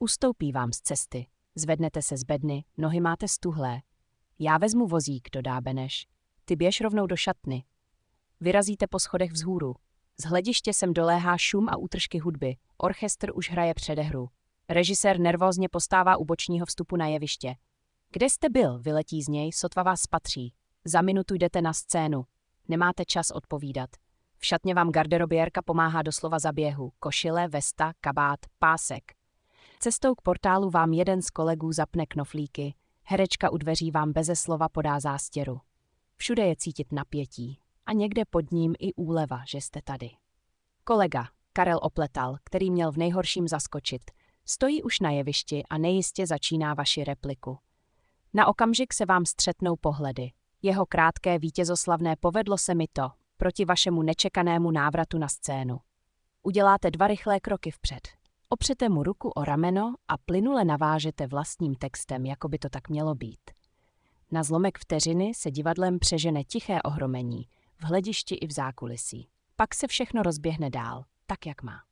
Ustoupí vám z cesty. Zvednete se z bedny, nohy máte stuhlé. Já vezmu vozík, dodá Beneš. Ty běž rovnou do šatny. Vyrazíte po schodech vzhůru. Z hlediště sem doléhá šum a útržky hudby. Orchestr už hraje předehru. Režisér nervózně postává u bočního vstupu na jeviště. Kde jste byl, vyletí z něj, sotva vás spatří. Za minutu jdete na scénu. Nemáte čas odpovídat. V šatně vám garderobiérka pomáhá doslova za běhu. Košile, vesta, kabát, pásek. Cestou k portálu vám jeden z kolegů zapne knoflíky. Herečka u dveří vám beze slova podá zástěru. Všude je cítit napětí. A někde pod ním i úleva, že jste tady. Kolega, Karel Opletal, který měl v nejhorším zaskočit, stojí už na jevišti a nejistě začíná vaši repliku. Na okamžik se vám střetnou pohledy. Jeho krátké vítězoslavné povedlo se mi to, proti vašemu nečekanému návratu na scénu. Uděláte 2 rychlé kroky vpřed. Opřete mu ruku o rameno a plynule navážete vlastním textem, jako by to tak mělo být. Na zlomek vteřiny se divadlem přežene tiché ohromení, v hledišti i v zákulisí. Pak se všechno rozběhne dál, tak jak má.